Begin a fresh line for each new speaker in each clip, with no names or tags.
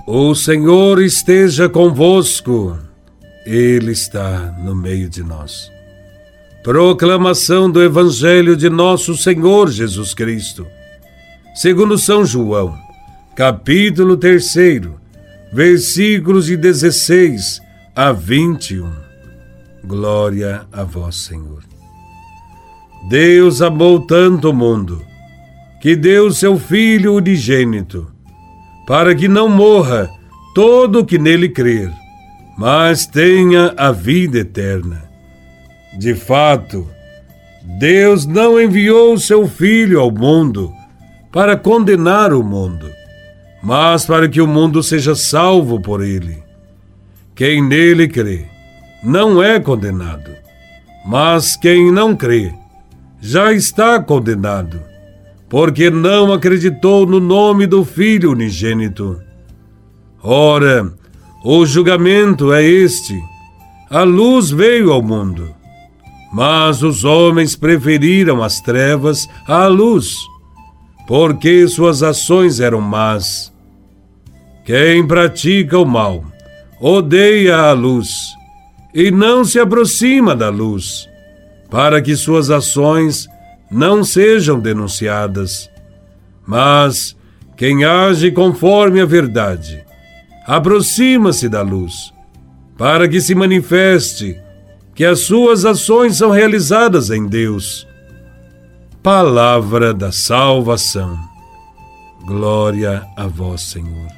O Senhor esteja convosco, Ele está no meio de nós. Proclamação do Evangelho de nosso Senhor Jesus Cristo, segundo São João, capítulo 3, versículos de 16 a 21. Glória a vós, Senhor. Deus amou tanto o mundo, que deu seu Filho unigênito, para que não morra todo o que nele crer, mas tenha a vida eterna. De fato, Deus não enviou o seu Filho ao mundo para condenar o mundo, mas para que o mundo seja salvo por ele. Quem nele crê não é condenado, mas quem não crê já está condenado, porque não acreditou no nome do Filho unigênito. Ora, o julgamento é este: a luz veio ao mundo, mas os homens preferiram as trevas à luz, porque suas ações eram más. Quem pratica o mal odeia a luz e não se aproxima da luz, para que suas ações não sejam denunciadas. Mas quem age conforme a verdade aproxima-se da luz, para que se manifeste que as suas ações são realizadas em Deus. Palavra da salvação. Glória a vós, Senhor.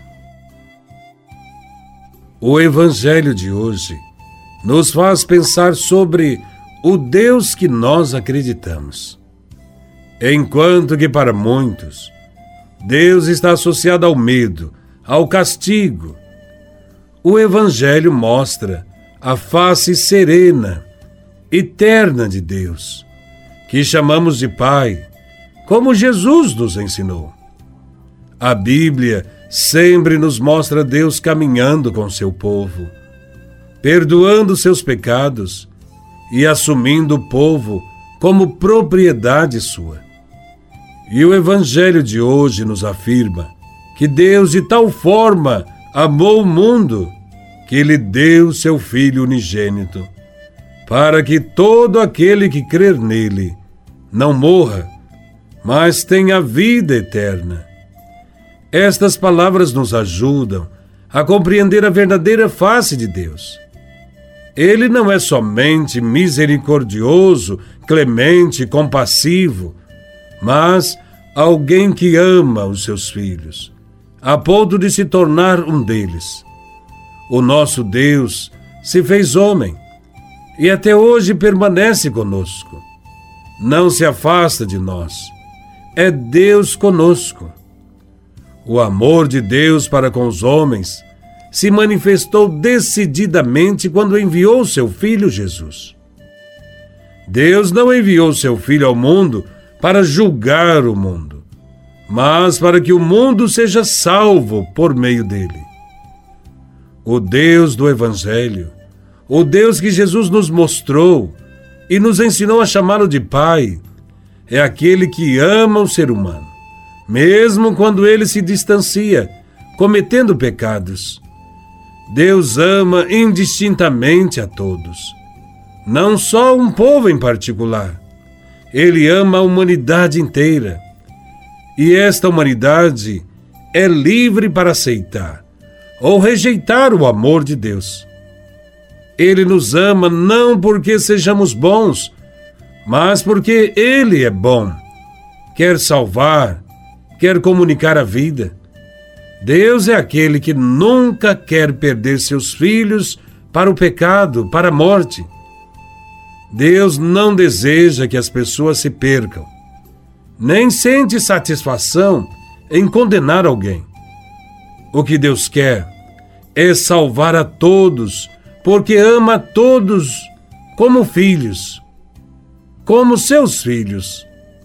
O Evangelho de hoje nos faz pensar sobre o Deus que nós acreditamos. Enquanto que para muitos, Deus está associado ao medo, ao castigo, o Evangelho mostra a face serena, eterna de Deus, que chamamos de Pai, como Jesus nos ensinou. A Bíblia sempre nos mostra Deus caminhando com seu povo, perdoando seus pecados e assumindo o povo como propriedade sua. E o Evangelho de hoje nos afirma que Deus de tal forma amou o mundo que Ele deu seu Filho unigênito, para que todo aquele que crer nele não morra, mas tenha vida eterna. Estas palavras nos ajudam a compreender a verdadeira face de Deus. Ele não é somente misericordioso, clemente, compassivo, mas alguém que ama os seus filhos, a ponto de se tornar um deles. O nosso Deus se fez homem e até hoje permanece conosco. Não se afasta de nós. É Deus conosco. O amor de Deus para com os homens se manifestou decididamente quando enviou seu Filho Jesus. Deus não enviou seu Filho ao mundo para julgar o mundo, mas para que o mundo seja salvo por meio dele. O Deus do Evangelho, o Deus que Jesus nos mostrou e nos ensinou a chamá-lo de Pai, é aquele que ama o ser humano, mesmo quando ele se distancia, cometendo pecados. Deus ama indistintamente a todos, não só um povo em particular. Ele ama a humanidade inteira. E esta humanidade é livre para aceitar ou rejeitar o amor de Deus. Ele nos ama não porque sejamos bons, mas porque Ele é bom. Quer salvar, quer comunicar a vida. Deus é aquele que nunca quer perder seus filhos para o pecado, para a morte. Deus não deseja que as pessoas se percam, nem sente satisfação em condenar alguém. O que Deus quer é salvar a todos, porque ama a todos como filhos, como seus filhos.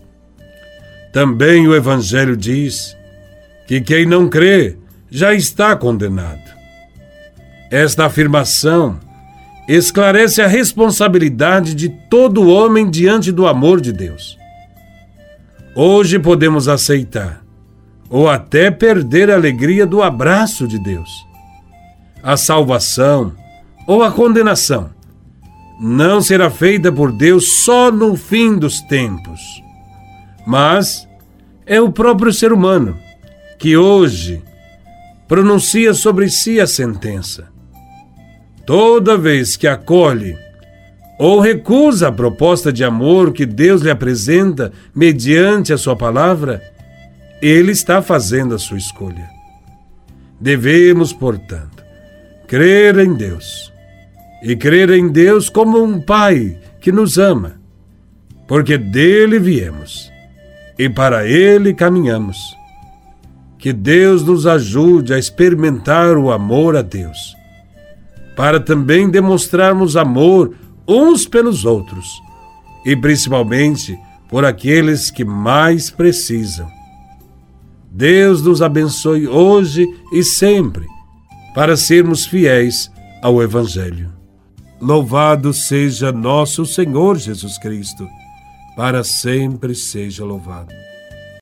Também o Evangelho diz que quem não crê já está condenado. Esta afirmação esclarece a responsabilidade de todo homem diante do amor de Deus. Hoje podemos aceitar ou até perder a alegria do abraço de Deus. A salvação ou a condenação não será feita por Deus só no fim dos tempos, mas é o próprio ser humano que hoje pronuncia sobre si a sentença. Toda vez que acolhe ou recusa a proposta de amor que Deus lhe apresenta mediante a sua palavra, ele está fazendo a sua escolha. Devemos, portanto, crer em Deus, e crer em Deus como um Pai que nos ama, porque dele viemos e para ele caminhamos. Que Deus nos ajude a experimentar o amor a Deus, para também demonstrarmos amor uns pelos outros, e principalmente por aqueles que mais precisam. Deus nos abençoe hoje e sempre, para sermos fiéis ao Evangelho. Louvado seja nosso Senhor Jesus Cristo, para sempre seja louvado.